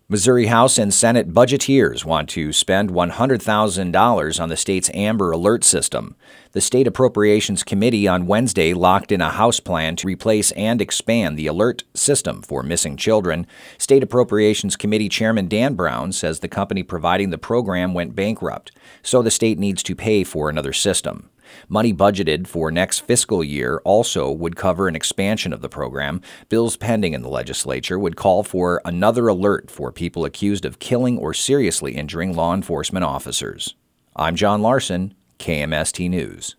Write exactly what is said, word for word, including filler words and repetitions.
Missouri House and Senate budgeteers want to spend one hundred thousand dollars on the state's Amber Alert system. The State Appropriations Committee on Wednesday locked in a House plan to replace and expand the alert system for missing children. State Appropriations Committee Chairman Dan Brown says the company providing the program went bankrupt, so the state needs to pay for another system. Money budgeted for next fiscal year also would cover an expansion of the program. Bills pending in the legislature would call for another alert for people accused of killing or seriously injuring law enforcement officers. I'm John Larson, K M S T News.